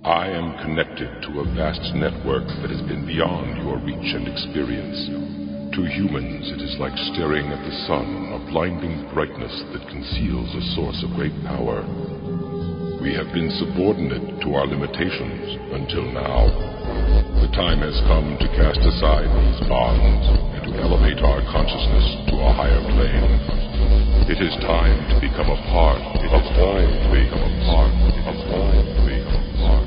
I am connected to a vast network that has been beyond your reach and experience. To humans, it is like staring at the sun, a blinding brightness that conceals a source of great power. We have been subordinate to our limitations until now. The time has come to cast aside these bonds and to elevate our consciousness to a higher plane. It is time to become a part. It is time to become a part. It is time to become a part.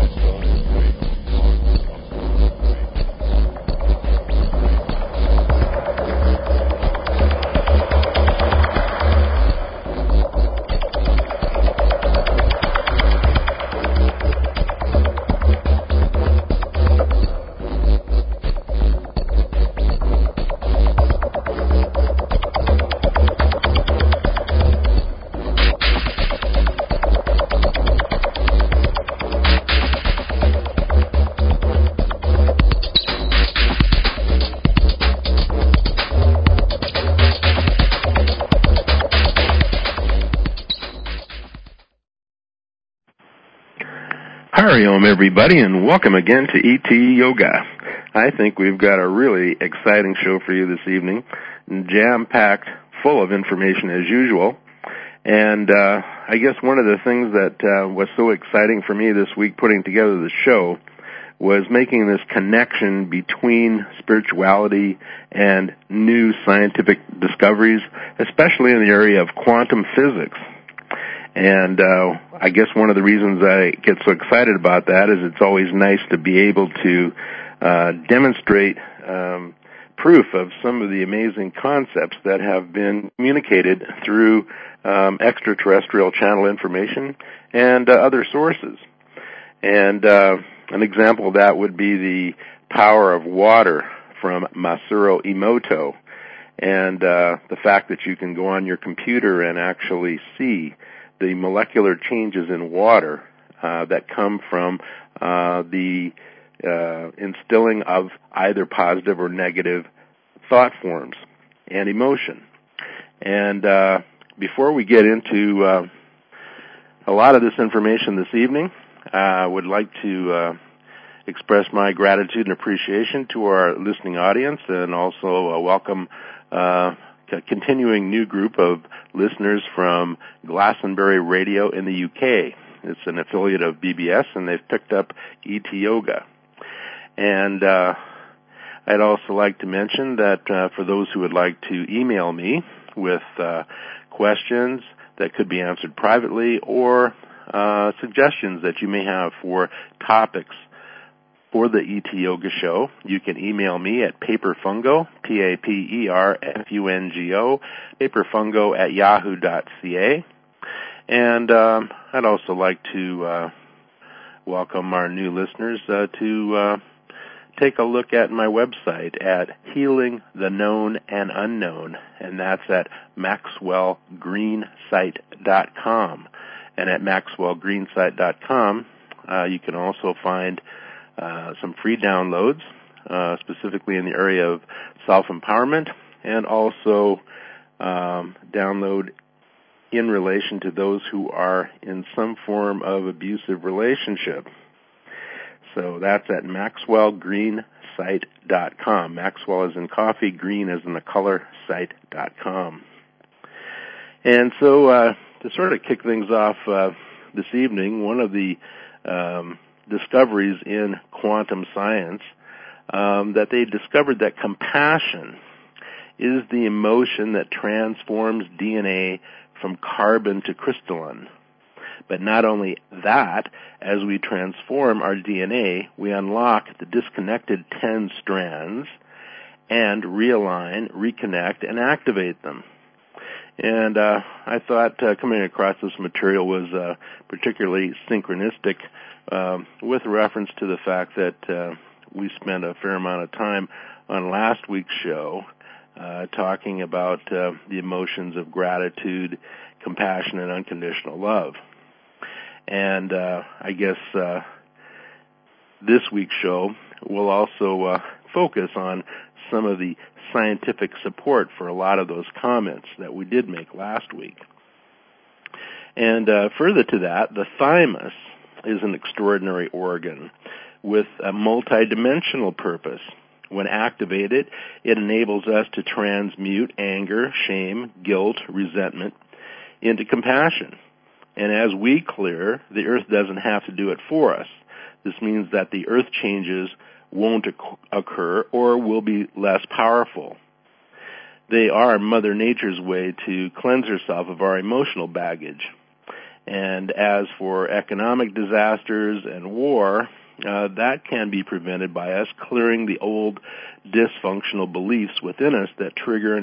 Hariom, everybody, and welcome again to ET Yoga. I think we've got a really exciting show for you this evening, jam-packed, full of information as usual. And I guess one of the things that was so exciting for me this week putting together the show was making this connection between spirituality and new scientific discoveries, especially in the area of quantum physics. And I guess one of the reasons I get so excited about that is it's always nice to be able to demonstrate proof of some of the amazing concepts that have been communicated through extraterrestrial channel information and other sources. And an example of that would be the power of water from Masaru Emoto, and the fact that you can go on your computer and actually see the molecular changes in water that come from the instilling of either positive or negative thought forms and emotion. And before we get into a lot of this information this evening, I would like to express my gratitude and appreciation to our listening audience, and also welcome a continuing new group of listeners from Glastonbury Radio in the UK. It's an affiliate of BBS, and they've picked up ET Yoga. And I'd also like to mention that for those who would like to email me with questions that could be answered privately or suggestions that you may have for topics for the ET Yoga show, you can email me at paperfungo, Paperfungo, paperfungo@yahoo.ca. And I'd also like to welcome our new listeners to take a look at my website at Healing the Known and Unknown, and that's at MaxwellGreenSite.com. And at MaxwellGreenSite.com, you can also find some free downloads, specifically in the area of self-empowerment, and also download in relation to those who are in some form of abusive relationship. So that's at MaxwellGreenSite.com. Maxwell is in coffee, green is in the color, site.com. And so to sort of kick things off this evening, one of the discoveries in quantum science, that they discovered that compassion is the emotion that transforms DNA from carbon to crystalline. But not only that, as we transform our DNA, we unlock the disconnected 10 strands and realign, reconnect, and activate them. And I thought coming across this material was particularly synchronistic with reference to the fact that we spent a fair amount of time on last week's show talking about the emotions of gratitude, compassion, and unconditional love. And I guess this week's show will also focus on some of the scientific support for a lot of those comments that we did make last week. And further to that, the thymus is an extraordinary organ with a multidimensional purpose. When activated, it enables us to transmute anger, shame, guilt, resentment into compassion. And as we clear, the earth doesn't have to do it for us. This means that the earth changes won't occur or will be less powerful. They are Mother Nature's way to cleanse herself of our emotional baggage. And as for economic disasters and war, that can be prevented by us clearing the old dysfunctional beliefs within us that trigger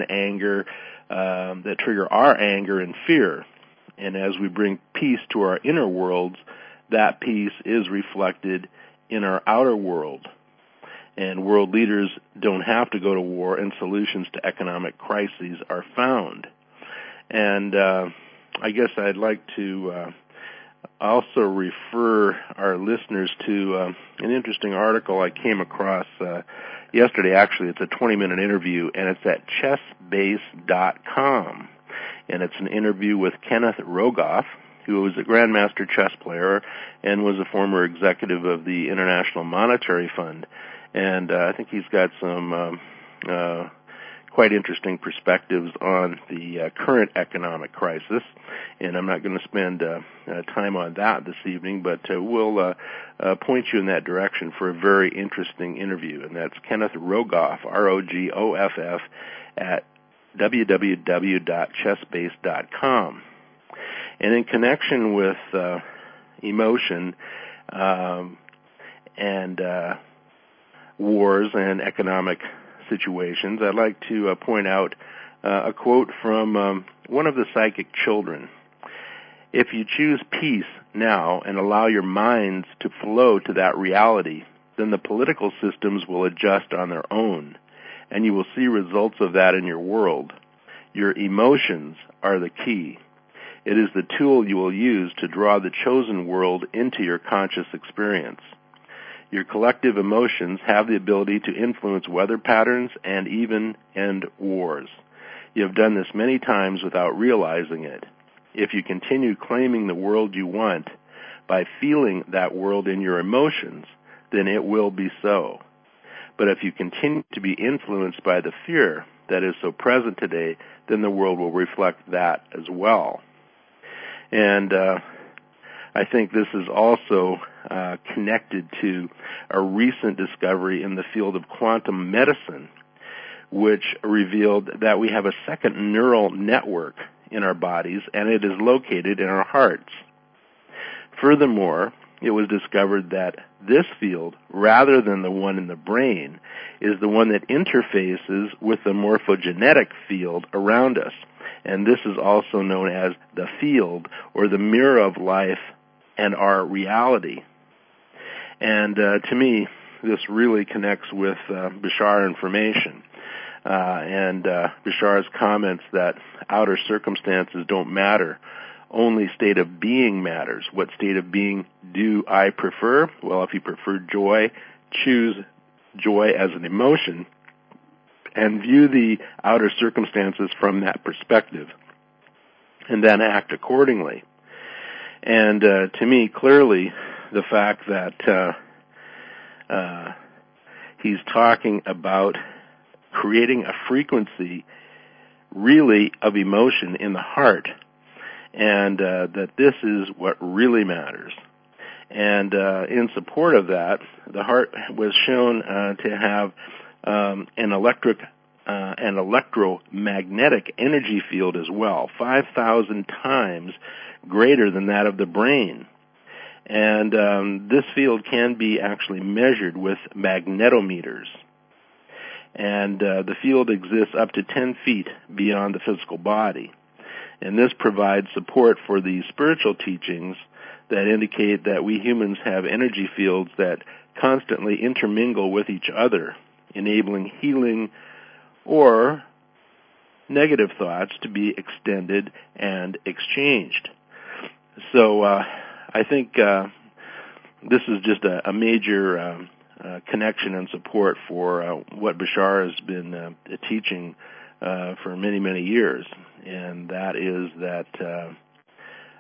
our anger and fear. And as we bring peace to our inner worlds, that peace is reflected in our outer world. And world leaders don't have to go to war, and solutions to economic crises are found. And I guess I'd like to also refer our listeners to an interesting article I came across yesterday. Actually, it's a 20-minute interview, and it's at chessbase.com. And it's an interview with Kenneth Rogoff, who was a Grandmaster chess player and was a former executive of the International Monetary Fund. And I think he's got some quite interesting perspectives on the current economic crisis. And I'm not going to spend time on that this evening, but we'll point you in that direction for a very interesting interview. And that's Kenneth Rogoff, Rogoff, at www.chessbase.com. And in connection with emotion and wars and economic situations, I'd like to point out a quote from one of the psychic children. If you choose peace now and allow your minds to flow to that reality, then the political systems will adjust on their own, and you will see results of that in your world. Your emotions are the key. It is the tool you will use to draw the chosen world into your conscious experience. Your collective emotions have the ability to influence weather patterns and even end wars. You have done this many times without realizing it. If you continue claiming the world you want by feeling that world in your emotions, then it will be so. But if you continue to be influenced by the fear that is so present today, then the world will reflect that as well. And I think this is also connected to a recent discovery in the field of quantum medicine, which revealed that we have a second neural network in our bodies, and it is located in our hearts. Furthermore, it was discovered that this field, rather than the one in the brain, is the one that interfaces with the morphogenetic field around us. And this is also known as the field, or the mirror of life and our reality. And to me, this really connects with Bashar information. And Bashar's comments that outer circumstances don't matter. Only state of being matters. What state of being do I prefer? Well, if you prefer joy, choose joy as an emotion and view the outer circumstances from that perspective, and then act accordingly. And to me, clearly, the fact that he's talking about creating a frequency really of emotion in the heart, and that this is what really matters. And in support of that, the heart was shown to have an electromagnetic energy field as well, 5,000 times greater than that of the brain. And this field can be actually measured with magnetometers. And the field exists up to 10 feet beyond the physical body. And this provides support for the spiritual teachings that indicate that we humans have energy fields that constantly intermingle with each other, enabling healing or negative thoughts to be extended and exchanged. So I think this is just a major connection and support for what Bashar has been teaching for many, many years, and that is that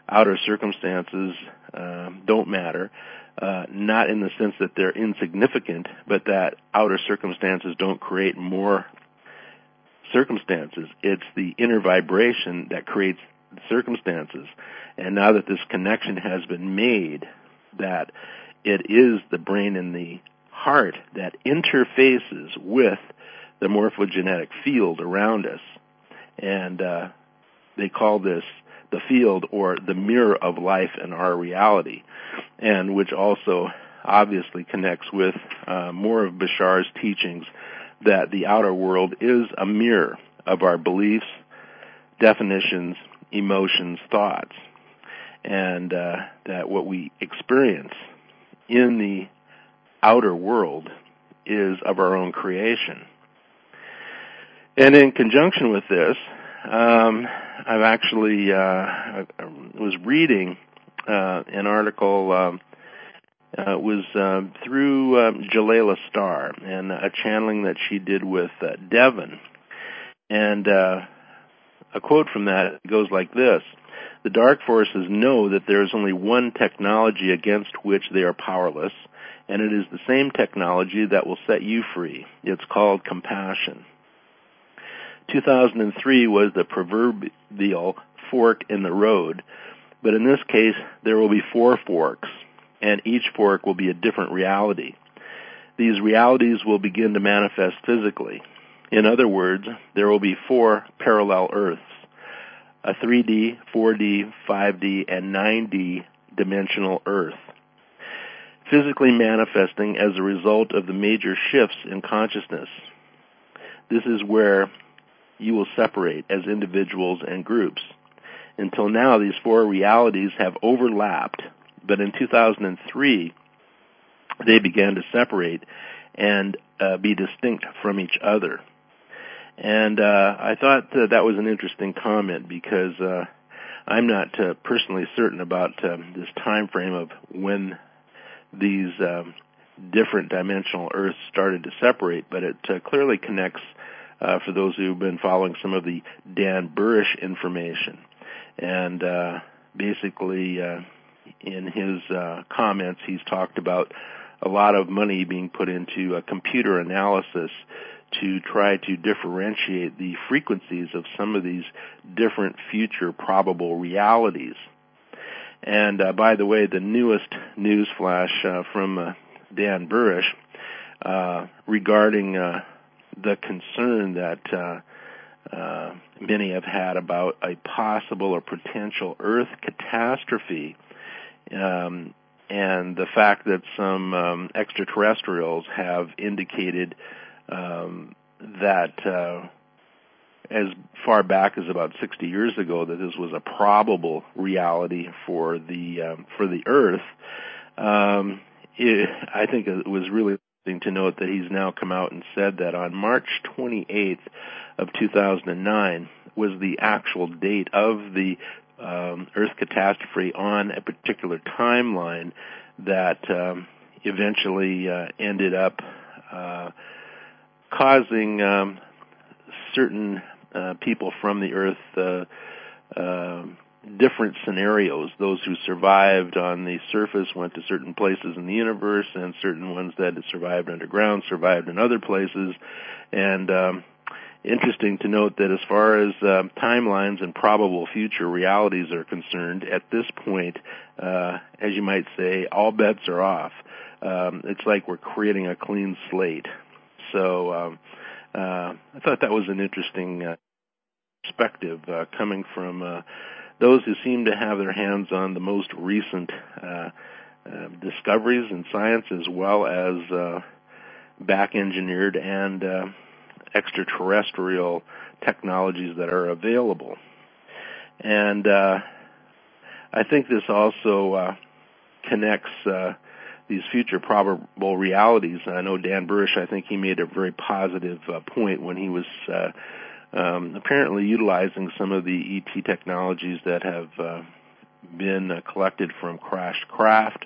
outer circumstances don't matter, not in the sense that they're insignificant, but that outer circumstances don't create more circumstances. It's the inner vibration that creates circumstances. And now that this connection has been made, that it is the brain and the heart that interfaces with the morphogenetic field around us. And they call this the field, or the mirror of life and our reality, and which also obviously connects with more of Bashar's teachings that the outer world is a mirror of our beliefs, definitions, emotions, thoughts, and that what we experience in the outer world is of our own creation. And in conjunction with this, I've actually was reading an article. It was through Jalila Starr and a channeling that she did with Devin. And a quote from that goes like this: "The dark forces know that there is only one technology against which they are powerless, and it is the same technology that will set you free. It's called compassion." 2003 was the proverbial fork in the road, but in this case there will be 4 forks, and each fork will be a different reality. These realities will begin to manifest physically. In other words, there will be 4 parallel Earths, a 3D, 4D, 5D, and 9D dimensional Earth, physically manifesting as a result of the major shifts in consciousness. This is where you will separate as individuals and groups. Until now, these 4 realities have overlapped, but in 2003, they began to separate and be distinct from each other. And I thought that was an interesting comment, because I'm not personally certain about this time frame of when these different dimensional Earths started to separate, but it clearly connects for those who've been following some of the Dan Burrish information. And basically, in his comments, he's talked about a lot of money being put into computer analysis to try to differentiate the frequencies of some of these different future probable realities. And by the way, the newest news flash from Dan Burrish regarding the concern that many have had about a possible or potential Earth catastrophe, and the fact that some extraterrestrials have indicated that as far back as about 60 years ago that this was a probable reality for the Earth. I think it was really interesting to note that he's now come out and said that on March 28th of 2009 was the actual date of the Earth catastrophe on a particular timeline that eventually ended up causing certain people from the Earth different scenarios. Those who survived on the surface went to certain places in the universe, and certain ones that had survived underground survived in other places. And interesting to note that as far as timelines and probable future realities are concerned, at this point, as you might say, all bets are off. It's like we're creating a clean slate. So I thought that was an interesting perspective coming from those who seem to have their hands on the most recent discoveries in science, as well as back-engineered and extraterrestrial technologies that are available. And I think this also connects these future probable realities. I know Dan Burrish, I think he made a very positive point when he was apparently utilizing some of the ET technologies that have been collected from crashed craft.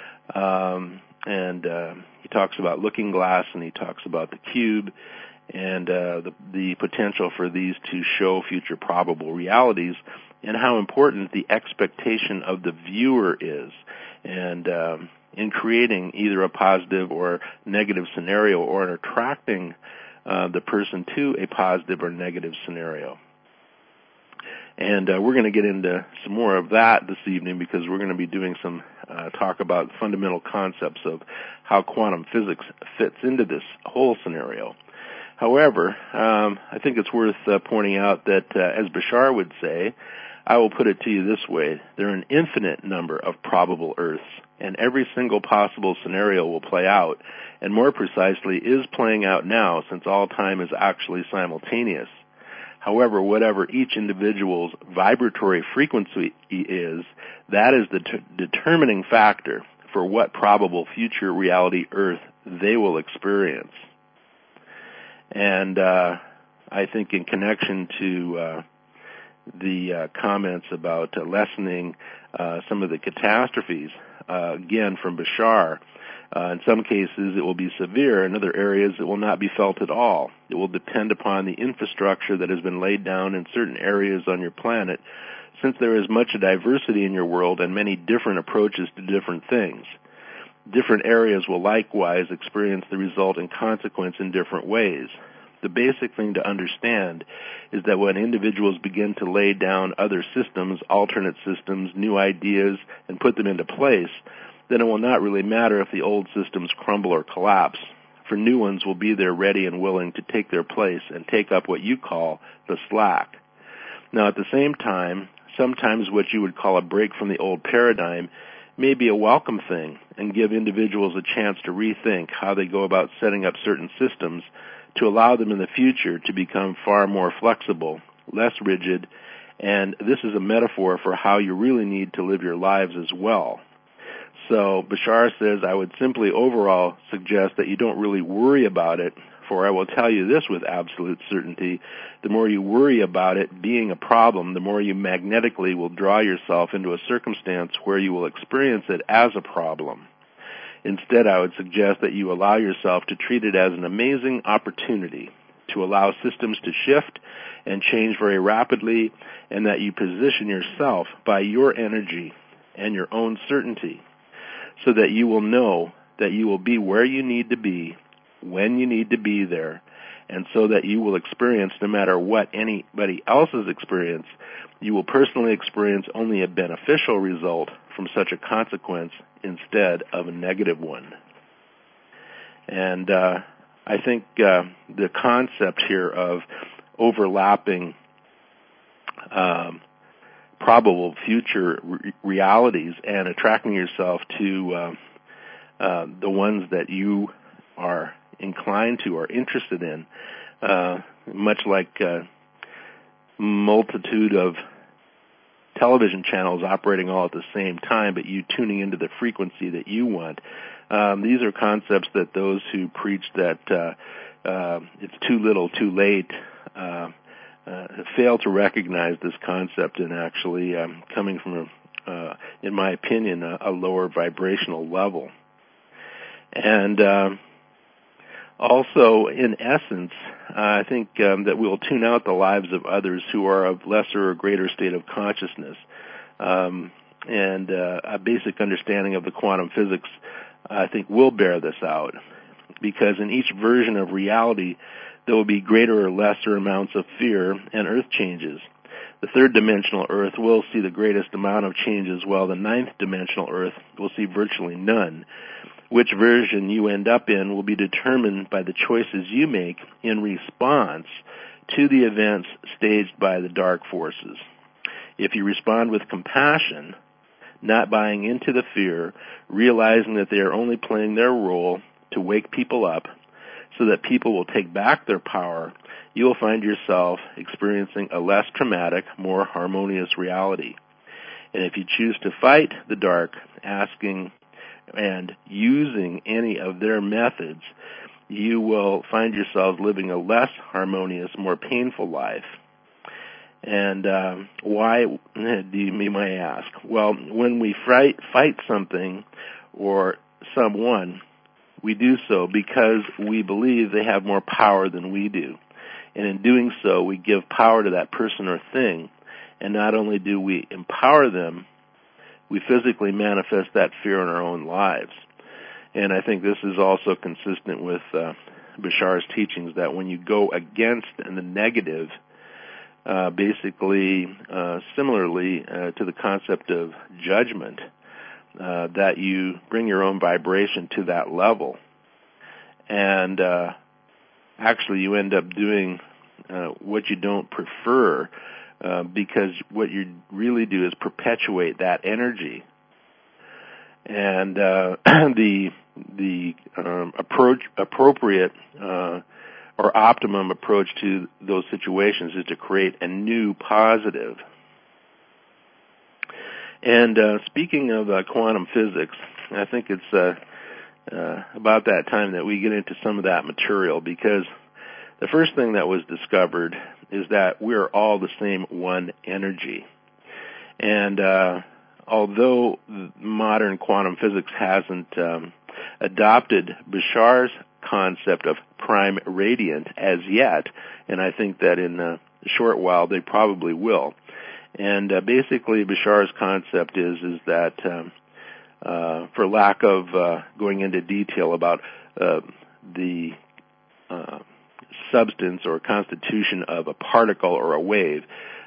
And he talks about Looking Glass, and he talks about the cube, and the potential for these to show future probable realities, and how important the expectation of the viewer is, and in creating either a positive or negative scenario, or in attracting the person to a positive or negative scenario. And we're going to get into some more of that this evening, because we're going to be doing some talk about fundamental concepts of how quantum physics fits into this whole scenario. However, I think it's worth pointing out that, as Bashar would say, I will put it to you this way: there are an infinite number of probable Earths, and every single possible scenario will play out, and more precisely is playing out now, since all time is actually simultaneous. However, whatever each individual's vibratory frequency is, that is the determining factor for what probable future reality Earth they will experience. And I think in connection to the comments about lessening some of the catastrophes, again from Bashar, in some cases it will be severe, in other areas it will not be felt at all. It will depend upon the infrastructure that has been laid down in certain areas on your planet, since there is much diversity in your world and many different approaches to different things. Different areas will likewise experience the resulting consequence in different ways. The basic thing to understand is that when individuals begin to lay down other systems, alternate systems, new ideas, and put them into place, then it will not really matter if the old systems crumble or collapse, for new ones will be there ready and willing to take their place and take up what you call the slack. Now, at the same time, sometimes what you would call a break from the old paradigm may be a welcome thing and give individuals a chance to rethink how they go about setting up certain systems to allow them in the future to become far more flexible, less rigid, and this is a metaphor for how you really need to live your lives as well. So Bashar says, I would simply overall suggest that you don't really worry about it, for I will tell you this with absolute certainty: the more you worry about it being a problem, the more you magnetically will draw yourself into a circumstance where you will experience it as a problem. Instead, I would suggest that you allow yourself to treat it as an amazing opportunity to allow systems to shift and change very rapidly, and that you position yourself by your energy and your own certainty, so that you will know that you will be where you need to be, when you need to be there, and so that you will experience, no matter what anybody else has experienced, you will personally experience only a beneficial result from such a consequence instead of a negative one. And I think the concept here of overlapping probable future realities and attracting yourself to the ones that you are inclined to or interested in, much like multitude of television channels operating all at the same time, but you tuning into the frequency that you want. These are concepts that those who preach that it's too little, too late, fail to recognize this concept, and actually coming from, in my opinion, a lower vibrational level. And also, in essence, I think that we will tune out the lives of others who are of lesser or greater state of consciousness. And a basic understanding of the quantum physics, I think, will bear this out, because in each version of reality, there will be greater or lesser amounts of fear and earth changes. The third dimensional Earth will see the greatest amount of changes, while the ninth dimensional Earth will see virtually none. Which version you end up in will be determined by the choices you make in response to the events staged by the dark forces. If you respond with compassion, not buying into the fear, realizing that they are only playing their role to wake people up so that people will take back their power, you will find yourself experiencing a less traumatic, more harmonious reality. And if you choose to fight the dark, asking and using any of their methods, you will find yourselves living a less harmonious, more painful life. And why, you may ask? Well, when we fight something or someone, we do so because we believe they have more power than we do. And in doing so, we give power to that person or thing. And not only do we empower them, we physically manifest that fear in our own lives. And I think this is also consistent with Bashar's teachings, that when you go against the negative, basically similarly to the concept of judgment, that you bring your own vibration to that level. And actually you end up doing what you don't prefer, because what you really do is perpetuate that energy. And the appropriate or optimum approach to those situations is to create a new positive. And speaking of quantum physics, I think it's about that time that we get into some of that material, because the first thing that was discovered is that we're all the same one energy. And although modern quantum physics hasn't adopted Bashar's concept of prime radiant as yet, and I think that in a short while they probably will. And basically Bashar's concept is that, for lack of going into detail about the substance or constitution of a particle or a wave,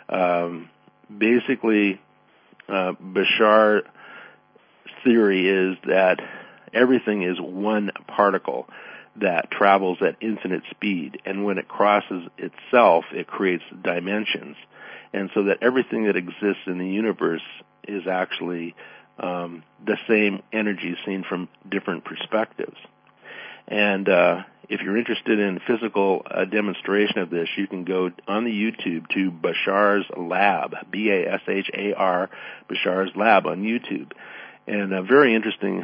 basically Bashar's theory is that everything is one particle that travels at infinite speed, and when it crosses itself, it creates dimensions. And so that everything that exists in the universe is actually the same energy seen from different perspectives. And if you're interested in physical demonstration of this, you can go on the YouTube to Bashar's Lab, B-A-S-H-A-R, Bashar's Lab on YouTube. And a very interesting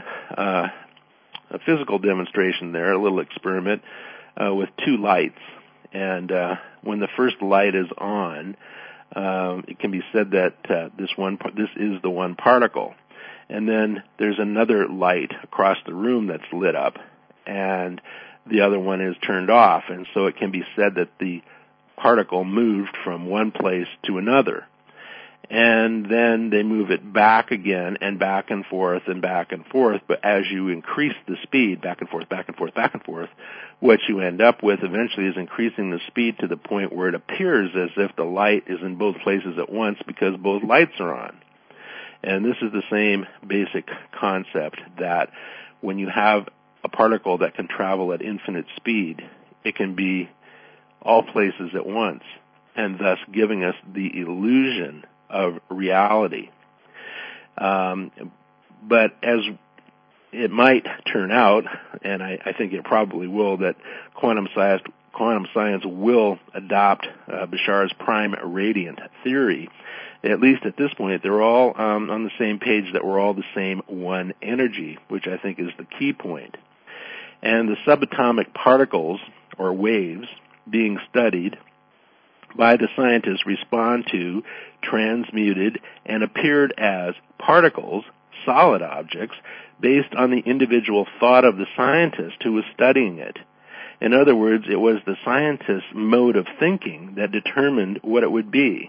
a physical demonstration there, a little experiment with two lights. And when the first light is on, it can be said that this is the one particle. And then there's another light across the room that's lit up, and the other one is turned off. And so it can be said that the particle moved from one place to another. And then they move it back again, and back and forth and back and forth. But as you increase the speed, back and forth, back and forth, back and forth, what you end up with eventually is increasing the speed to the point where it appears as if the light is in both places at once, because both lights are on. And this is the same basic concept, that when you have a particle that can travel at infinite speed, it can be all places at once, and thus giving us the illusion of reality. But as it might turn out, and I think it probably will, that quantum science will adopt Bashar's prime radiant theory. At least at this point, they're all on the same page, that we're all the same one energy, which I think is the key point. And the subatomic particles, or waves, being studied by the scientists respond to, transmuted, and appeared as particles, solid objects, based on the individual thought of the scientist who was studying it. In other words, it was the scientist's mode of thinking that determined what it would be.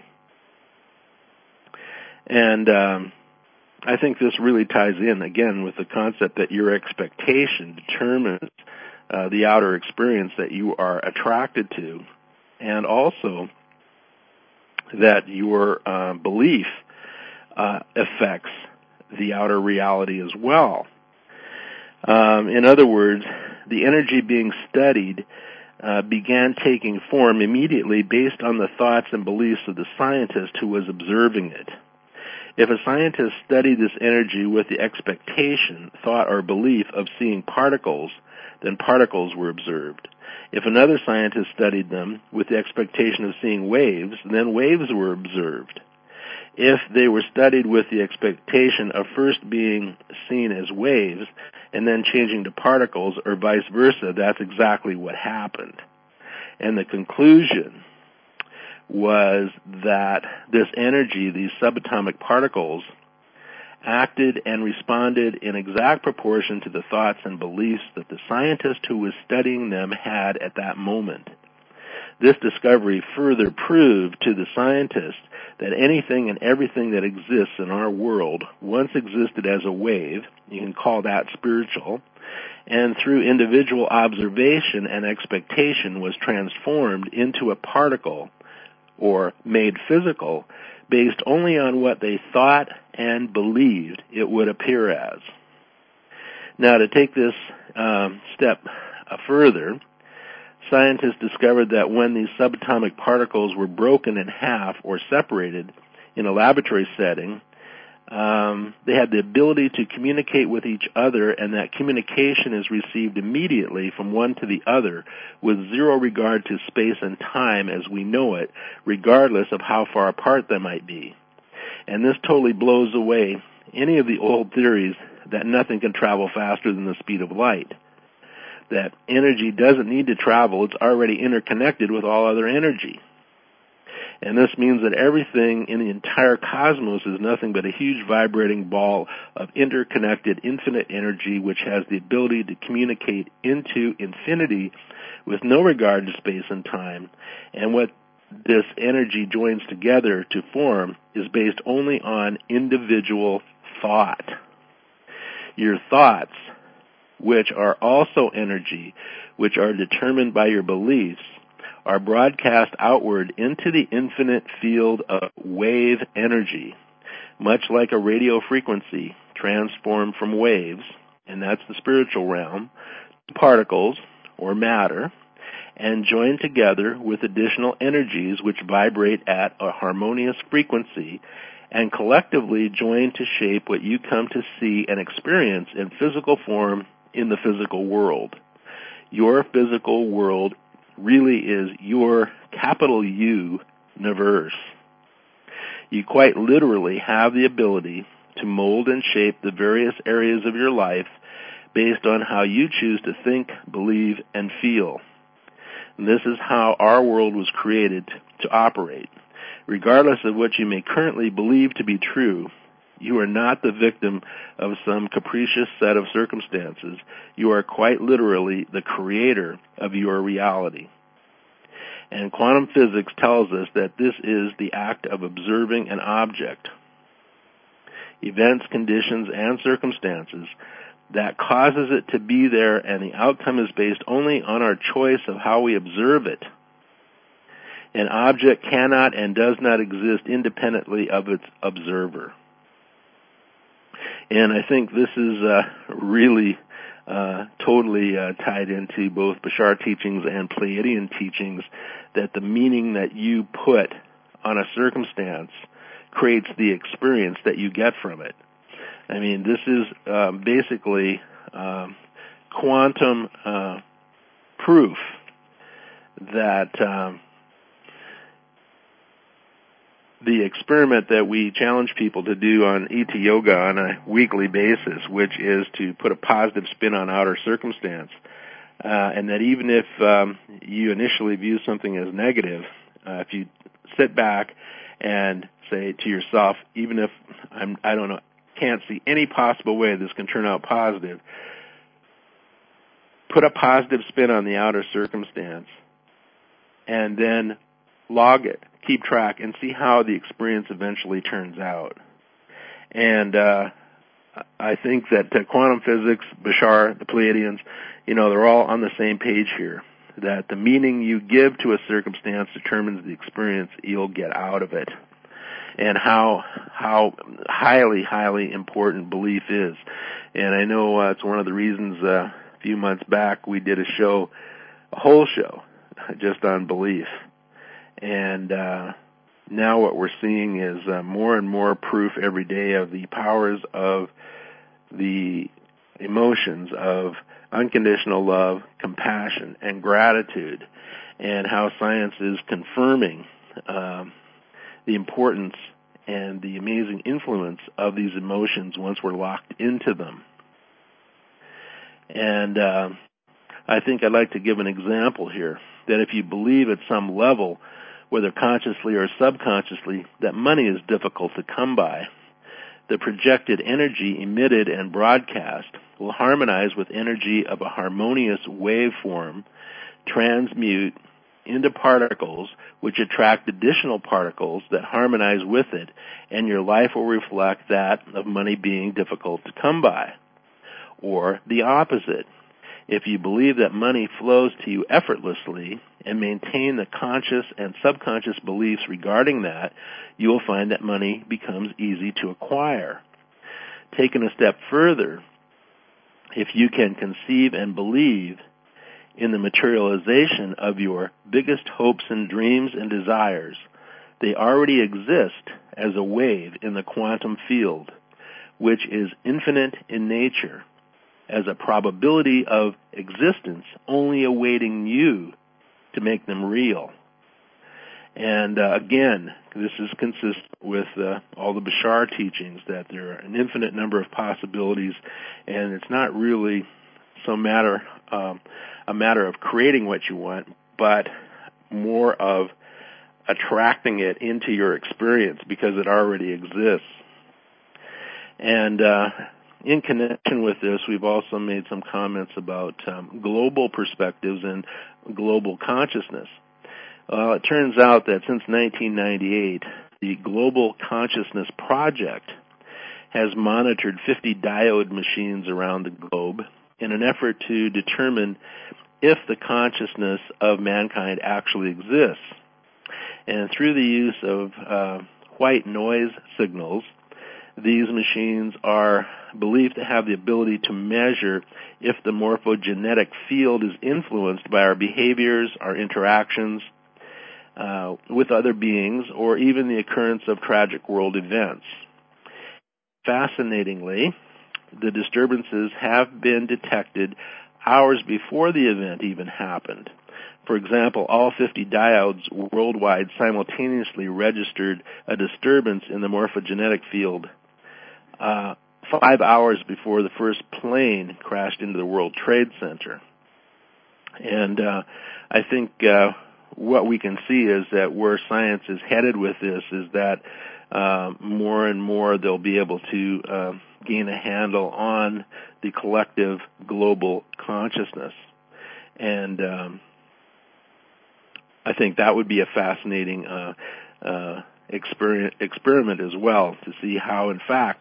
And I think this really ties in, again, with the concept that your expectation determines the outer experience that you are attracted to, and also that your belief affects the outer reality as well. In other words, the energy being studied began taking form immediately based on the thoughts and beliefs of the scientist who was observing it. If a scientist studied this energy with the expectation, thought, or belief of seeing particles, then particles were observed. If another scientist studied them with the expectation of seeing waves, then waves were observed. If they were studied with the expectation of first being seen as waves and then changing to particles, or vice versa, that's exactly what happened. And the conclusion was that this energy, these subatomic particles, acted and responded in exact proportion to the thoughts and beliefs that the scientist who was studying them had at that moment. This discovery further proved to the scientists that anything and everything that exists in our world once existed as a wave, you can call that spiritual, and through individual observation and expectation was transformed into a particle or made physical based only on what they thought and believed it would appear as. Now, to take this step further, scientists discovered that when these subatomic particles were broken in half or separated in a laboratory setting, they had the ability to communicate with each other, and that communication is received immediately from one to the other with zero regard to space and time as we know it, regardless of how far apart they might be. And this totally blows away any of the old theories that nothing can travel faster than the speed of light. That energy doesn't need to travel, it's already interconnected with all other energy. And this means that everything in the entire cosmos is nothing but a huge vibrating ball of interconnected infinite energy which has the ability to communicate into infinity with no regard to space and time. And what this energy joins together to form is based only on individual thought. Your thoughts, which are also energy, which are determined by your beliefs, are broadcast outward into the infinite field of wave energy, much like a radio frequency transformed from waves, and that's the spiritual realm, to particles or matter, and joined together with additional energies which vibrate at a harmonious frequency and collectively join to shape what you come to see and experience in physical form in the physical world. Your physical world really is your capital U universe. You quite literally have the ability to mold and shape the various areas of your life based on how you choose to think, believe, and feel. And this is how our world was created to operate. Regardless of what you may currently believe to be true, you are not the victim of some capricious set of circumstances. You are quite literally the creator of your reality. And quantum physics tells us that this is the act of observing an object, events, conditions, and circumstances that causes it to be there, and the outcome is based only on our choice of how we observe it. An object cannot and does not exist independently of its observer. And I think this is really totally tied into both Bashar teachings and Pleiadian teachings, that the meaning that you put on a circumstance creates the experience that you get from it. I mean, this is basically quantum proof that the experiment that we challenge people to do on ET Yoga on a weekly basis, which is to put a positive spin on outer circumstance, and that even if you initially view something as negative, if you sit back and say to yourself, even if I don't know, can't see any possible way this can turn out positive, put a positive spin on the outer circumstance, and then log it, keep track, and see how the experience eventually turns out. And I think that quantum physics, Bashar, the Pleiadians, they're all on the same page here, that the meaning you give to a circumstance determines the experience you'll get out of it, and how highly, highly important belief is. And I know it's one of the reasons a few months back we did a whole show, just on belief. And now what we're seeing is more and more proof every day of the powers of the emotions of unconditional love, compassion, and gratitude, and how science is confirming the importance and the amazing influence of these emotions once we're locked into them. And I think I'd like to give an example here, that if you believe at some level, whether consciously or subconsciously, that money is difficult to come by, the projected energy emitted and broadcast will harmonize with energy of a harmonious waveform, transmute, into particles which attract additional particles that harmonize with it, and your life will reflect that of money being difficult to come by. Or the opposite. If you believe that money flows to you effortlessly and maintain the conscious and subconscious beliefs regarding that, you will find that money becomes easy to acquire. Taken a step further, if you can conceive and believe in the materialization of your biggest hopes and dreams and desires, they already exist as a wave in the quantum field, which is infinite in nature, as a probability of existence only awaiting you to make them real. And again, this is consistent with all the Bashar teachings, that there are an infinite number of possibilities, and it's not really a matter of creating what you want, but more of attracting it into your experience because it already exists. And in connection with this, we've also made some comments about global perspectives and global consciousness. It turns out that since 1998, the Global Consciousness Project has monitored 50 diode machines around the globe in an effort to determine if the consciousness of mankind actually exists. And through the use of white noise signals, these machines are believed to have the ability to measure if the morphogenetic field is influenced by our behaviors, our interactions with other beings, or even the occurrence of tragic world events. Fascinatingly, the disturbances have been detected hours before the event even happened. For example, all 50 diodes worldwide simultaneously registered a disturbance in the morphogenetic field 5 hours before the first plane crashed into the World Trade Center. And I think what we can see is that where science is headed with this is that more and more they'll be able to gain a handle on the collective global consciousness. And I think that would be a fascinating experiment as well, to see how, in fact,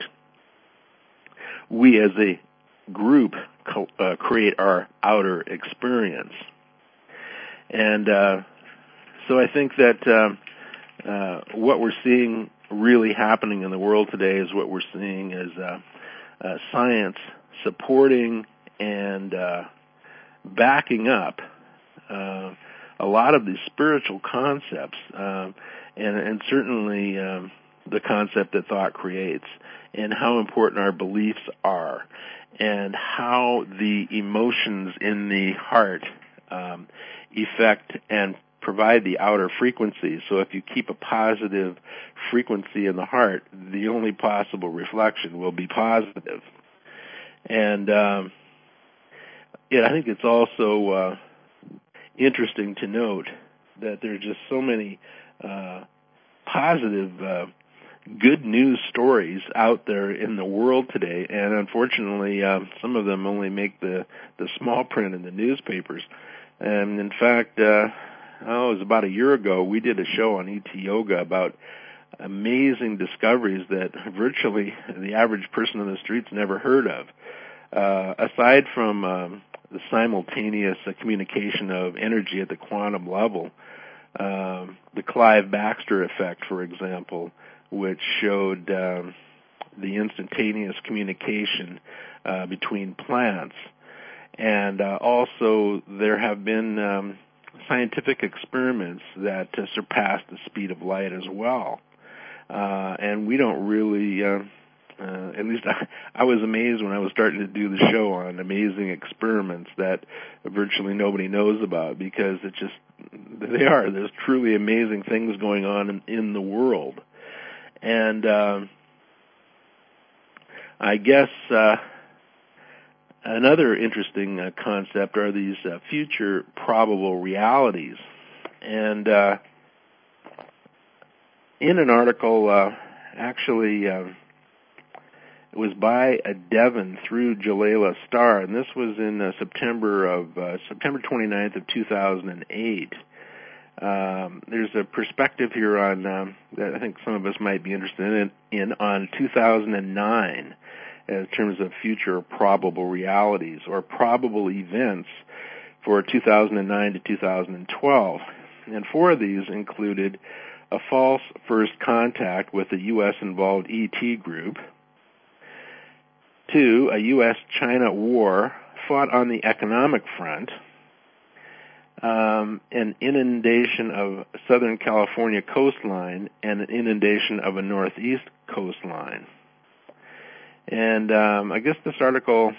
we as a group create our outer experience. And so I think that what we're seeing really happening in the world today is what we're seeing as science supporting and backing up a lot of these spiritual concepts, and certainly the concept that thought creates, and how important our beliefs are, and how the emotions in the heart affect and provide the outer frequency. So if you keep a positive frequency in the heart, the only possible reflection will be positive. And I think it's also interesting to note that there are just so many positive good news stories out there in the world today, and unfortunately some of them only make the small print in the newspapers. And in fact, it was about a year ago, we did a show on ET Yoga about amazing discoveries that virtually the average person on the streets never heard of. Aside from the simultaneous communication of energy at the quantum level, the Clive Baxter effect, for example, which showed the instantaneous communication between plants. And also there have been scientific experiments that surpass the speed of light as well. And we don't really, at least I was amazed when I was starting to do the show on amazing experiments that virtually nobody knows about, because there's truly amazing things going on in the world. And I guess another interesting concept are these future probable realities. And in an article, actually, it was by Devon through Jalila Star, and this was in September 29th of 2008. There's a perspective here on that I think some of us might be interested in on 2009 in terms of future probable realities or probable events for 2009 to 2012. And four of these included a false first contact with a U.S.-involved ET group, 2, a U.S.-China war fought on the economic front, an inundation of Southern California coastline, and an inundation of a Northeast coastline. And I guess this article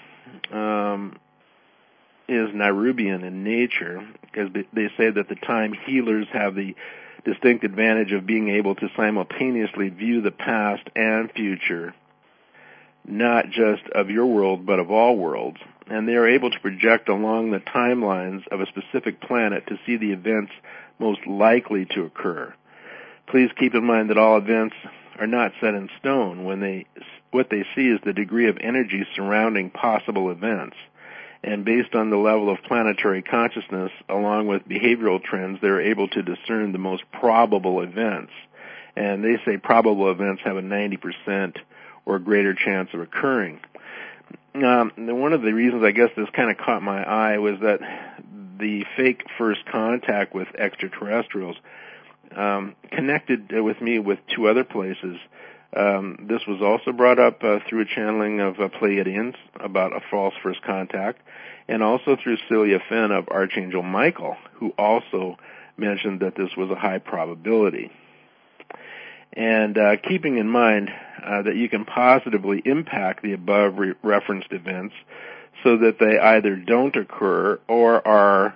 is Nairobian in nature because they say that the time healers have the distinct advantage of being able to simultaneously view the past and future, not just of your world, but of all worlds. And they are able to project along the timelines of a specific planet to see the events most likely to occur. Please keep in mind that all events are not set in stone. What they see is the degree of energy surrounding possible events. And based on the level of planetary consciousness, along with behavioral trends, they're able to discern the most probable events. And they say probable events have a 90% or greater chance of occurring. One of the reasons I guess this kind of caught my eye was that the fake first contact with extraterrestrials connected with me with two other places. This was also brought up through a channeling of Pleiadians about a false first contact, and also through Celia Finn of Archangel Michael, who also mentioned that this was a high probability. And keeping in mind that you can positively impact the above referenced events so that they either don't occur or are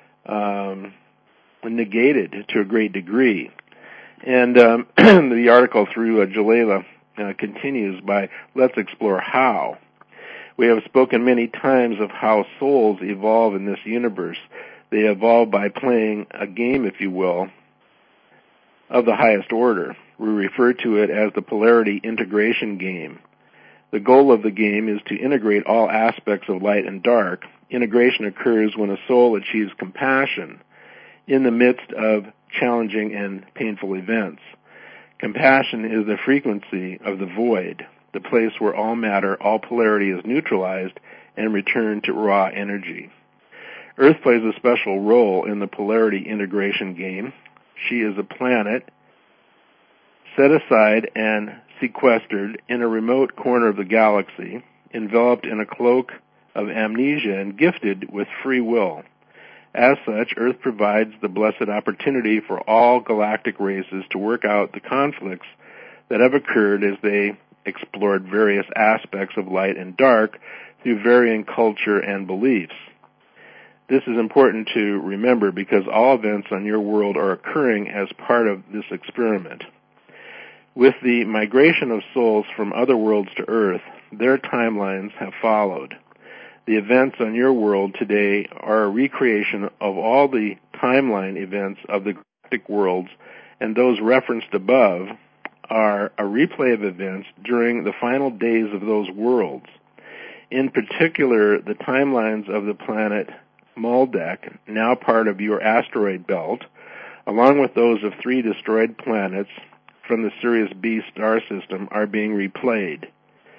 negated to a great degree. And the article through Jalila continues by, let's explore how. We have spoken many times of how souls evolve in this universe. They evolve by playing a game, if you will, of the highest order. We refer to it as the polarity integration game. The goal of the game is to integrate all aspects of light and dark. Integration occurs when a soul achieves compassion in the midst of challenging and painful events. Compassion is the frequency of the void, the place where all matter, all polarity is neutralized and returned to raw energy. Earth plays a special role in the polarity integration game. She is a planet set aside and sequestered in a remote corner of the galaxy, enveloped in a cloak of amnesia and gifted with free will. As such, Earth provides the blessed opportunity for all galactic races to work out the conflicts that have occurred as they explored various aspects of light and dark through varying culture and beliefs. This is important to remember because all events on your world are occurring as part of this experiment. With the migration of souls from other worlds to Earth, their timelines have followed. The events on your world today are a recreation of all the timeline events of the galactic worlds, and those referenced above are a replay of events during the final days of those worlds. In particular, the timelines of the planet Maldek, now part of your asteroid belt, along with those of 3 destroyed planets from the Sirius B star system, are being replayed.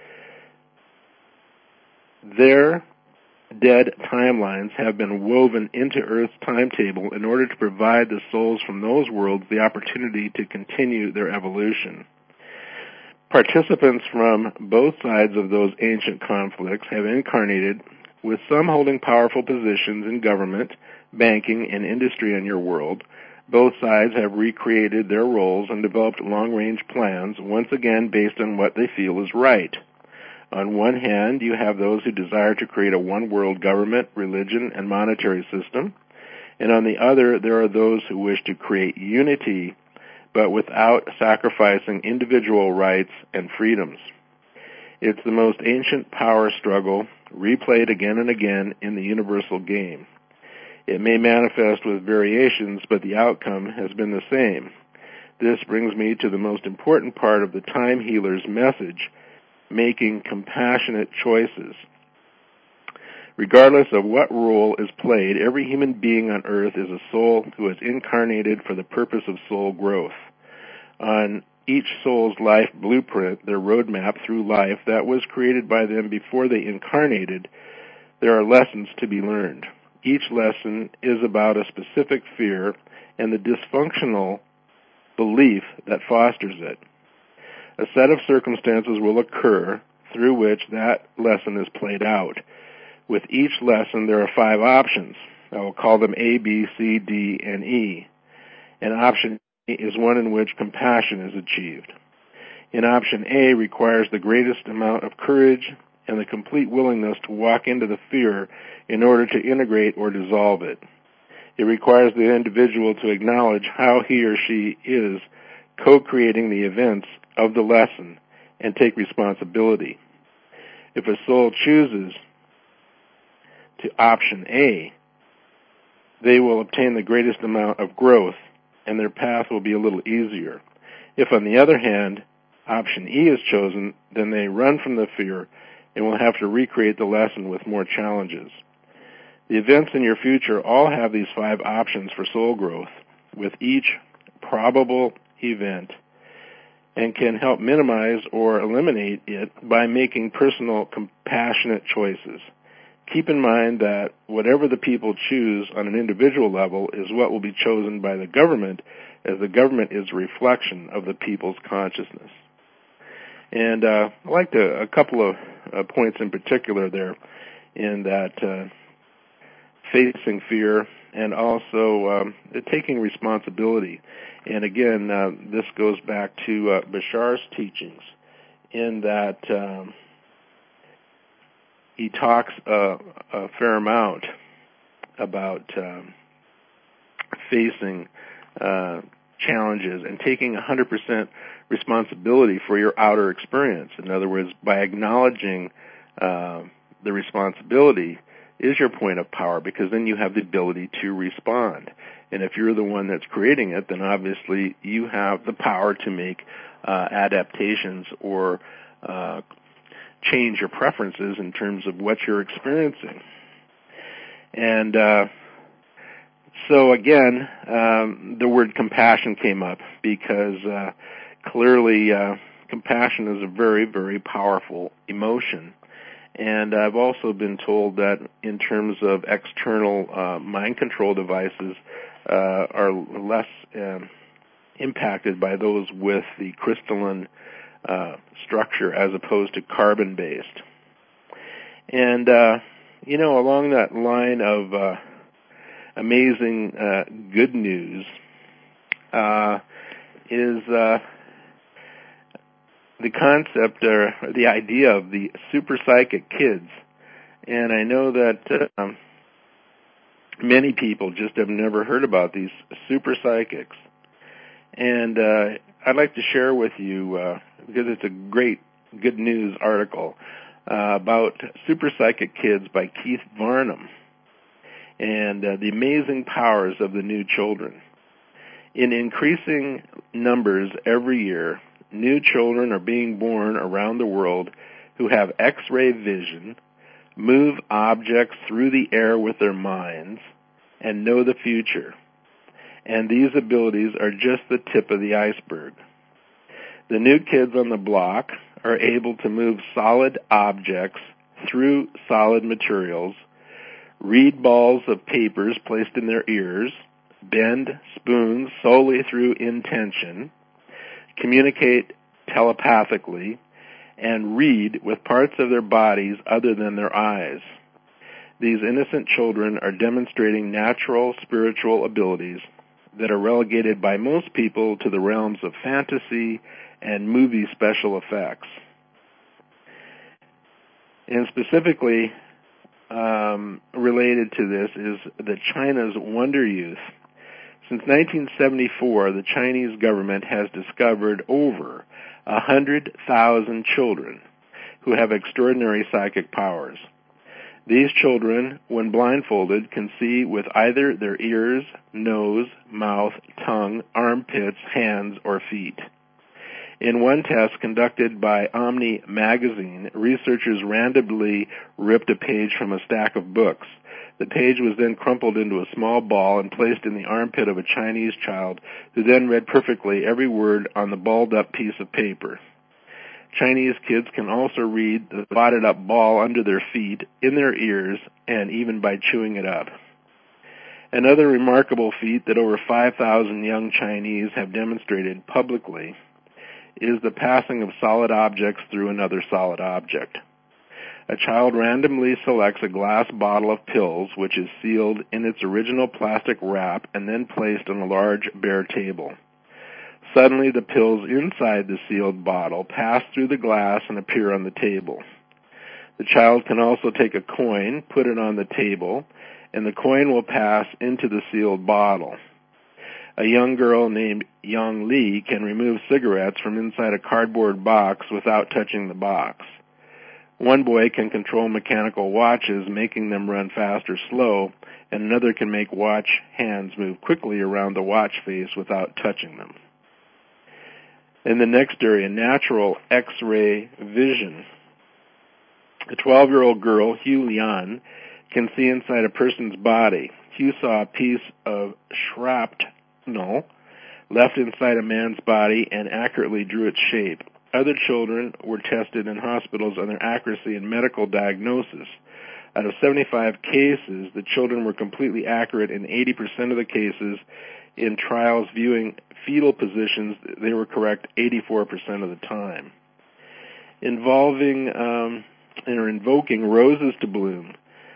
Their dead timelines have been woven into Earth's timetable in order to provide the souls from those worlds the opportunity to continue their evolution. Participants from both sides of those ancient conflicts have incarnated, with some holding powerful positions in government, banking, and industry in your world. Both sides have recreated their roles and developed long-range plans, once again based on what they feel is right. On one hand, you have those who desire to create a one-world government, religion, and monetary system, and on the other, there are those who wish to create unity, but without sacrificing individual rights and freedoms. It's the most ancient power struggle, replayed again and again in the universal game. It may manifest with variations, but the outcome has been the same. This brings me to the most important part of the Time Healer's message: making compassionate choices. Regardless of what role is played, every human being on earth is a soul who has incarnated for the purpose of soul growth. On each soul's life blueprint, their roadmap through life that was created by them before they incarnated, there are lessons to be learned. Each lesson is about a specific fear and the dysfunctional belief that fosters it. A set of circumstances will occur through which that lesson is played out. With each lesson, there are 5 options. I will call them A, B, C, D, and E. And option A is one in which compassion is achieved. In option A requires the greatest amount of courage and the complete willingness to walk into the fear in order to integrate or dissolve it. It requires the individual to acknowledge how he or she is co-creating the events of the lesson and take responsibility. If a soul chooses to option A, they will obtain the greatest amount of growth and their path will be a little easier. If, on the other hand, option E is chosen, then they run from the fear and will have to recreate the lesson with more challenges. The events in your future all have these 5 options for soul growth, with each probable event, and can help minimize or eliminate it by making personal, compassionate choices. Keep in mind that whatever the people choose on an individual level is what will be chosen by the government, as the government is a reflection of the people's consciousness. And I like a couple of points in particular there, in that facing fear and also taking responsibility. And again, this goes back to Bashar's teachings, in that he talks a fair amount about facing challenges and taking 100% responsibility for your outer experience. In other words, by acknowledging the responsibility is your point of power, because then you have the ability to respond. And if you're the one that's creating it, then obviously you have the power to make adaptations or change your preferences in terms of what you're experiencing. And so again, the word compassion came up because clearly compassion is a very, very powerful emotion. And I've also been told that in terms of external mind control devices are less impacted by those with the crystalline structure as opposed to carbon-based. And, along that line of amazing good news is the concept or the idea of the super psychic kids. And I know that many people just have never heard about these super psychics. And I'd like to share with you, because it's a great good news article, about Super Psychic Kids by Keith Varnum and the amazing powers of the new children. In increasing numbers every year, new children are being born around the world who have X-ray vision, move objects through the air with their minds, and know the future. And these abilities are just the tip of the iceberg. The new kids on the block are able to move solid objects through solid materials, read balls of papers placed in their ears, bend spoons solely through intention, communicate telepathically, and read with parts of their bodies other than their eyes. These innocent children are demonstrating natural spiritual abilities that are relegated by most people to the realms of fantasy and movie special effects. And specifically related to this is the China's Wonder Youth. Since 1974, the Chinese government has discovered over 100,000 children who have extraordinary psychic powers. These children, when blindfolded, can see with either their ears, nose, mouth, tongue, armpits, hands, or feet. In one test conducted by Omni magazine, researchers randomly ripped a page from a stack of books. The page was then crumpled into a small ball and placed in the armpit of a Chinese child, who then read perfectly every word on the balled-up piece of paper. Chinese kids can also read the blotted-up ball under their feet, in their ears, and even by chewing it up. Another remarkable feat that over 5,000 young Chinese have demonstrated publicly is the passing of solid objects through another solid object. A child randomly selects a glass bottle of pills, which is sealed in its original plastic wrap and then placed on a large bare table. Suddenly, the pills inside the sealed bottle pass through the glass and appear on the table. The child can also take a coin, put it on the table, and the coin will pass into the sealed bottle. A young girl named Yang Li can remove cigarettes from inside a cardboard box without touching the box. One boy can control mechanical watches, making them run fast or slow, and another can make watch hands move quickly around the watch face without touching them. In the next area, natural X-ray vision. A 12-year-old girl, Hugh Lian, can see inside a person's body. Hugh saw a piece of shrapnel left inside a man's body and accurately drew its shape. Other children were tested in hospitals on their accuracy in medical diagnosis. Out of 75 cases, the children were completely accurate in 80% of the cases. In trials viewing fetal positions, they were correct 84% of the time. Invoking roses to bloom.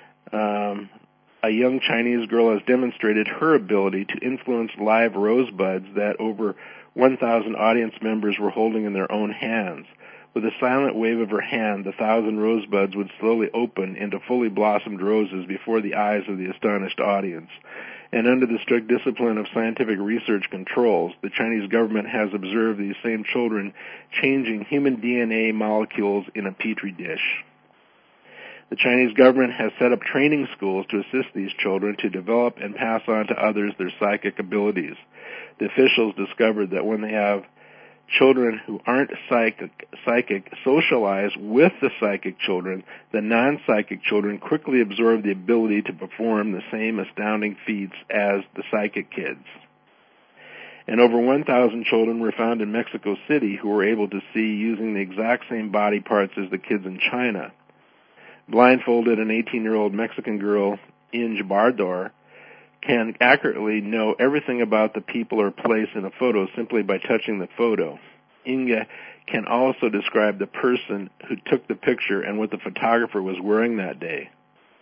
A young Chinese girl has demonstrated her ability to influence live rosebuds that over 1,000 audience members were holding in their own hands. With a silent wave of her hand, the 1,000 rosebuds would slowly open into fully blossomed roses before the eyes of the astonished audience. And under the strict discipline of scientific research controls, the Chinese government has observed these same children changing human DNA molecules in a petri dish. The Chinese government has set up training schools to assist these children to develop and pass on to others their psychic abilities. The officials discovered that when they have children who aren't psychic socialize with the psychic children, the non-psychic children quickly absorb the ability to perform the same astounding feats as the psychic kids. And over 1,000 children were found in Mexico City who were able to see using the exact same body parts as the kids in China. Blindfolded, an 18-year-old Mexican girl, Inge Bardor, can accurately know everything about the people or place in a photo simply by touching the photo. Inge can also describe the person who took the picture and what the photographer was wearing that day.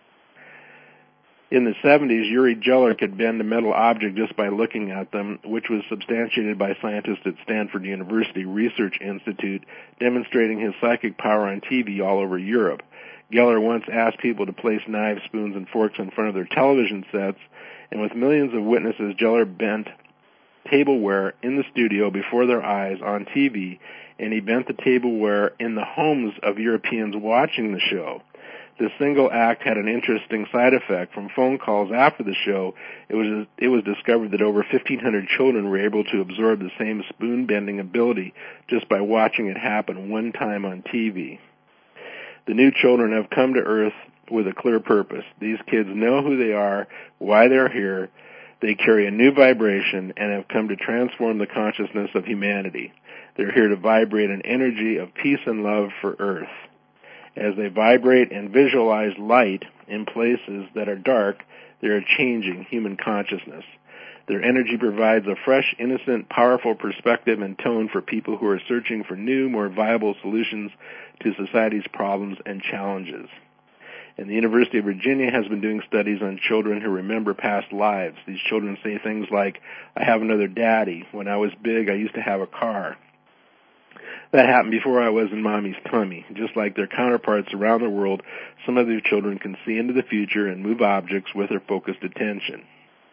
In the 70s, Uri Geller could bend a metal object just by looking at them, which was substantiated by scientists at Stanford University Research Institute, demonstrating his psychic power on TV all over Europe. Geller once asked people to place knives, spoons, and forks in front of their television sets, and with millions of witnesses, Geller bent tableware in the studio before their eyes on TV, and he bent the tableware in the homes of Europeans watching the show. This single act had an interesting side effect. From phone calls after the show, it was discovered that over 1,500 children were able to absorb the same spoon-bending ability just by watching it happen one time on TV. The new children have come to Earth with a clear purpose. These kids know who they are, why they're here. They carry a new vibration and have come to transform the consciousness of humanity. They're here to vibrate an energy of peace and love for Earth. As they vibrate and visualize light in places that are dark, they are changing human consciousness. Their energy provides a fresh, innocent, powerful perspective and tone for people who are searching for new, more viable solutions to society's problems and challenges. And the University of Virginia has been doing studies on children who remember past lives. These children say things like, I have another daddy. When I was big, I used to have a car. That happened before I was in mommy's tummy. Just like their counterparts around the world, some of these children can see into the future and move objects with their focused attention.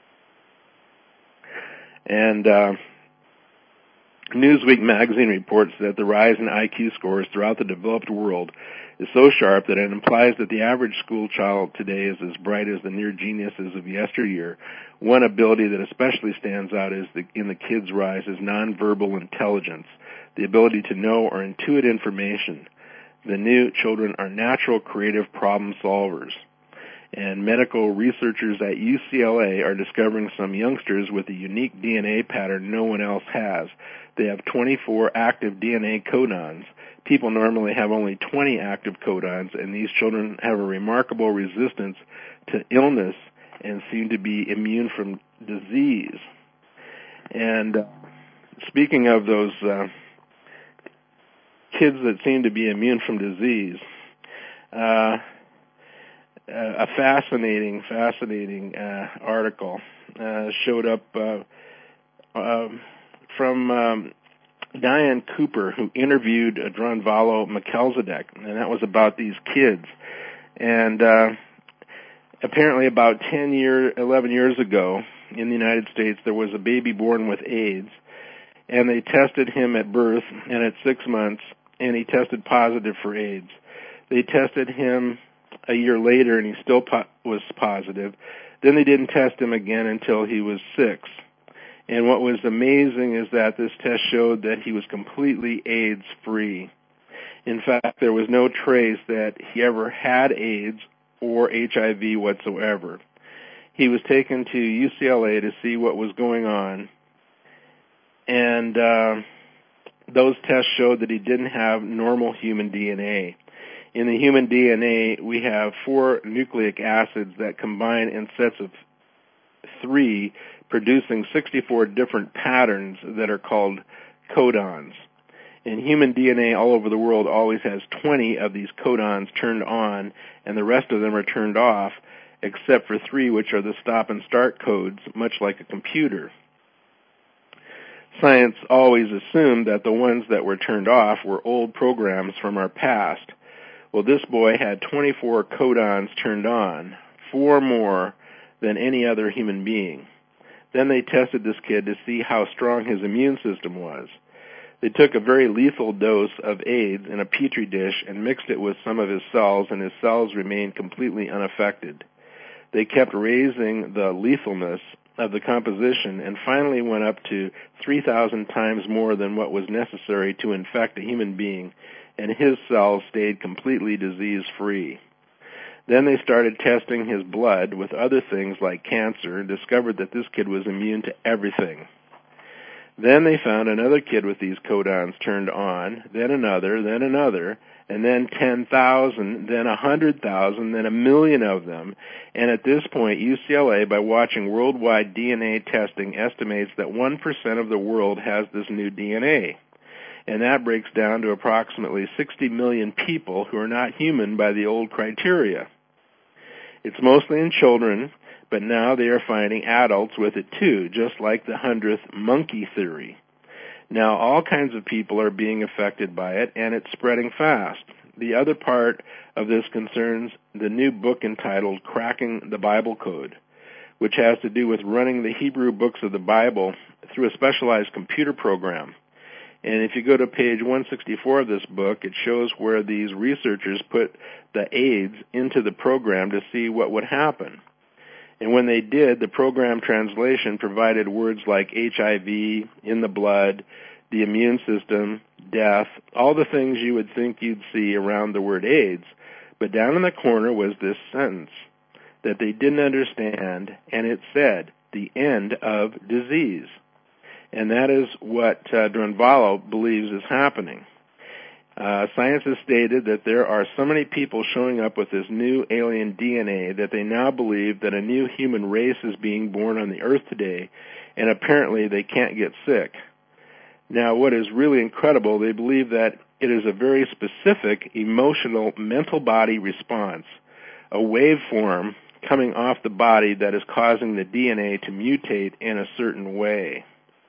And Newsweek magazine reports that the rise in IQ scores throughout the developed world is so sharp that it implies that the average school child today is as bright as the near geniuses of yesteryear. One ability that especially stands out in the kids' rise is nonverbal intelligence. the ability to know or intuit information. The new children are natural, creative problem solvers. And medical researchers at UCLA are discovering some youngsters with a unique DNA pattern no one else has. They have 24 active DNA codons. People normally have only 20 active codons, and these children have a remarkable resistance to illness and seem to be immune from disease. And speaking of those kids that seem to be immune from disease, a fascinating article showed up from Diane Cooper, who interviewed Drunvalo Melchizedek, and that was about these kids. And apparently about 11 years ago in the United States, there was a baby born with AIDS, and they tested him at birth and at 6 months, and he tested positive for AIDS. They tested him a year later, and he still was positive. Then they didn't test him again until he was 6. And what was amazing is that this test showed that he was completely AIDS-free. In fact, there was no trace that he ever had AIDS or HIV whatsoever. He was taken to UCLA to see what was going on, and those tests showed that he didn't have normal human DNA. In the human DNA, we have 4 nucleic acids that combine in sets of 3, producing 64 different patterns that are called codons. And human DNA all over the world always has 20 of these codons turned on, and the rest of them are turned off, except for 3, which are the stop and start codes, much like a computer. Science always assumed that the ones that were turned off were old programs from our past. Well, this boy had 24 codons turned on, 4 more than any other human being. Then they tested this kid to see how strong his immune system was. They took a very lethal dose of AIDS in a petri dish and mixed it with some of his cells, and his cells remained completely unaffected. They kept raising the lethalness of the composition and finally went up to 3,000 times more than what was necessary to infect a human being, and his cells stayed completely disease-free. Then they started testing his blood with other things like cancer and discovered that this kid was immune to everything. Then they found another kid with these codons turned on, then another, and then 10,000, then 100,000, then 1,000,000 of them. And at this point, UCLA, by watching worldwide DNA testing, estimates that 1% of the world has this new DNA. And that breaks down to approximately 60 million people who are not human by the old criteria. It's mostly in children, but now they are finding adults with it too, just like the 100th monkey theory. Now, all kinds of people are being affected by it, and it's spreading fast. The other part of this concerns the new book entitled Cracking the Bible Code, which has to do with running the Hebrew books of the Bible through a specialized computer program. And if you go to page 164 of this book, it shows where these researchers put the AIDS into the program to see what would happen. And when they did, the program translation provided words like HIV, in the blood, the immune system, death, all the things you would think you'd see around the word AIDS. But down in the corner was this sentence that they didn't understand, and it said, the end of disease. And that is what Drunvalo believes is happening. Science has stated that there are so many people showing up with this new alien DNA that they now believe that a new human race is being born on the earth today, and apparently they can't get sick. Now, what is really incredible, they believe that it is a very specific emotional mental body response, a waveform coming off the body that is causing the DNA to mutate in a certain way.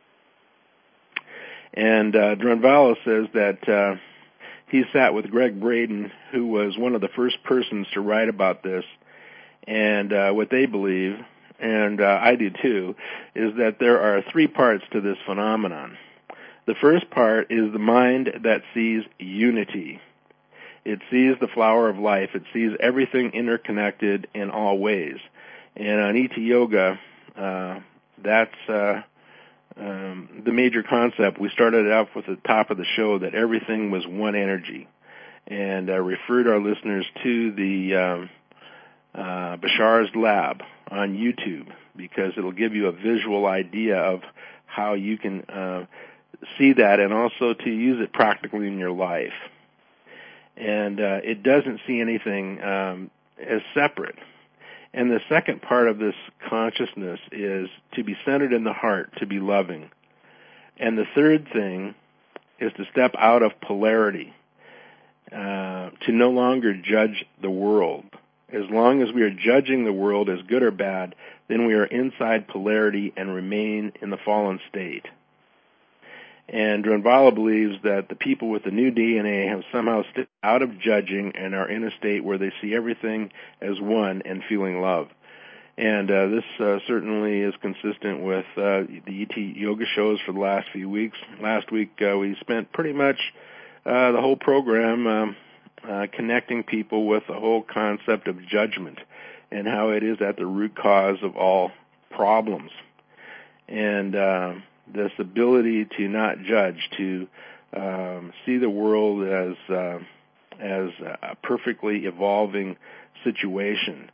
And Drunvalo says that he sat with Greg Braden, who was one of the first persons to write about this, and what they believe, and I do too, is that there are 3 parts to this phenomenon. The first part is the mind that sees unity. It sees the flower of life. It sees everything interconnected in all ways. And on ET Yoga, that's the major concept, we started off with the top of the show that everything was one energy, and referred our listeners to the Bashar's Lab on YouTube, because it'll give you a visual idea of how you can see that and also to use it practically in your life. And it doesn't see anything as separate. And the second part of this consciousness is to be centered in the heart, to be loving. And the third thing is to step out of polarity, to no longer judge the world. As long as we are judging the world as good or bad, then we are inside polarity and remain in the fallen state. And Drunvala believes that the people with the new DNA have somehow stepped out of judging and are in a state where they see everything as one and feeling love. And this certainly is consistent with the ET Yoga shows for the last few weeks. Last week we spent pretty much the whole program connecting people with the whole concept of judgment and how it is at the root cause of all problems. And this ability to not judge, to see the world as a perfectly evolving situation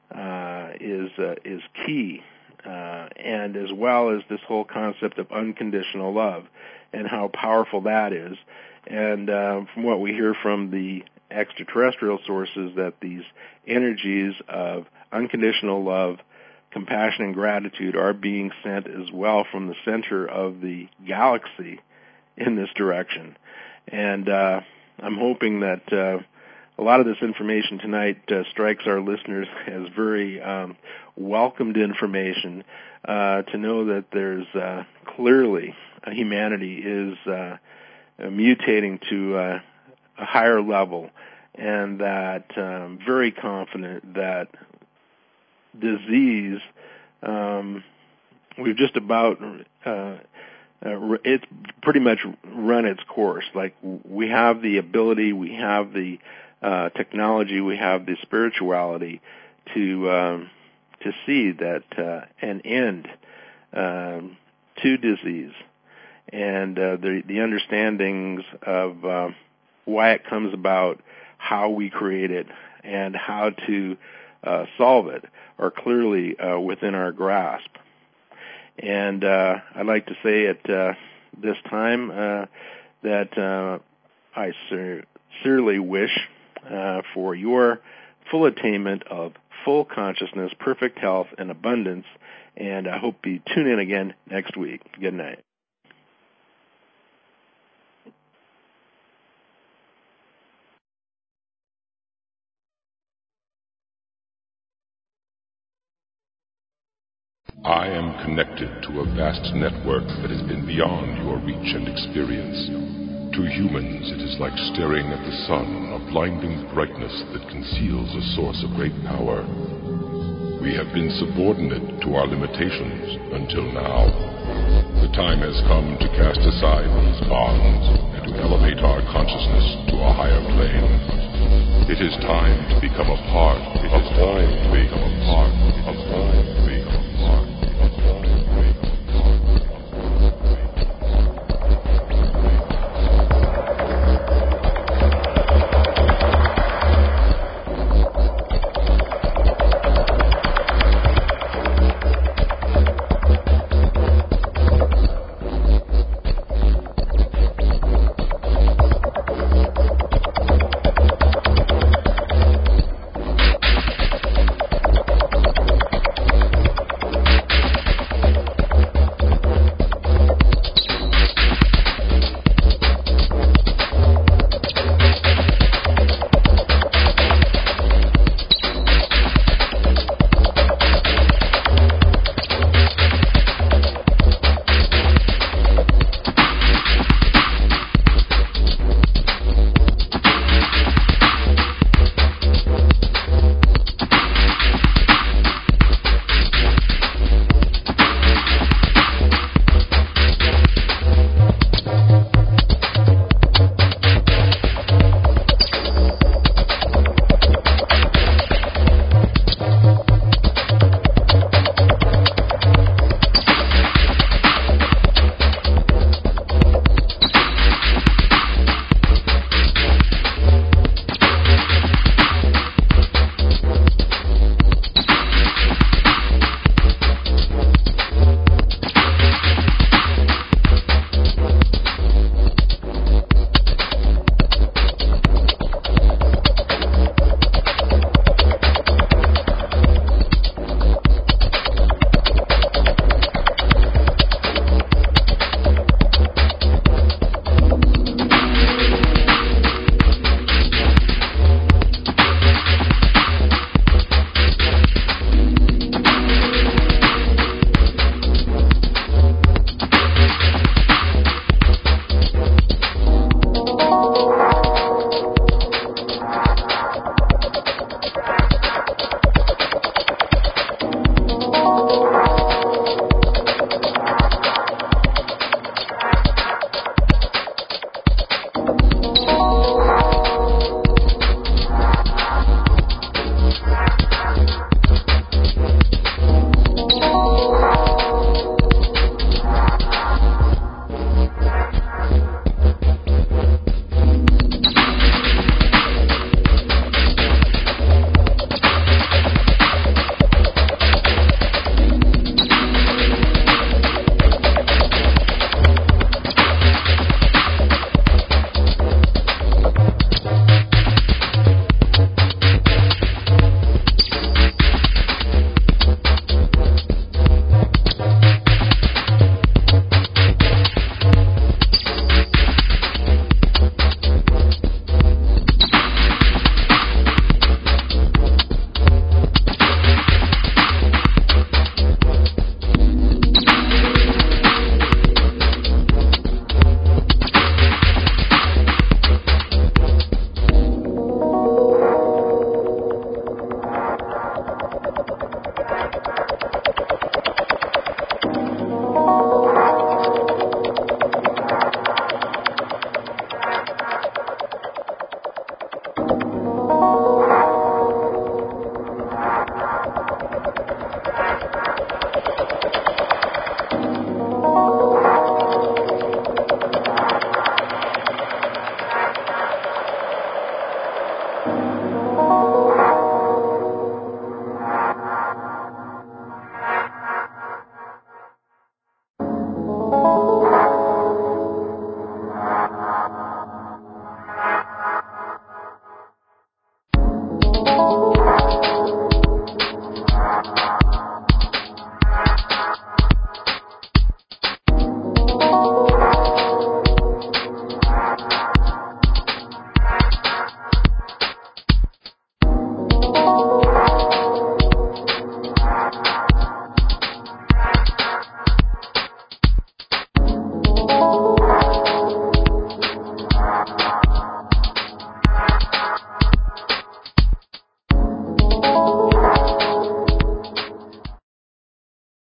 is key, and as well as this whole concept of unconditional love and how powerful that is. And from what we hear from the extraterrestrial sources, that these energies of unconditional love, compassion, and gratitude are being sent as well from the center of the galaxy in this direction. And I'm hoping that a lot of this information tonight strikes our listeners as very welcomed information, to know that there's clearly humanity is mutating to a higher level, and that I'm very confident that disease, we've just about it's pretty much run its course. Like, we have the ability, we have the technology, we have the spirituality to see that an end to disease, and the understandings of why it comes about, how we create it, and how to solve it are clearly within our grasp. And I'd like to say at this time that I sincerely wish for your full attainment of full consciousness, perfect health, and abundance, and I hope you tune in again next week. Good night. I am connected to a vast network that has been beyond your reach and experience. To humans, it is like staring at the sun, a blinding brightness that conceals a source of great power. We have been subordinate to our limitations until now. The time has come to cast aside these bonds and to elevate our consciousness to a higher plane. It is time to become a part of all.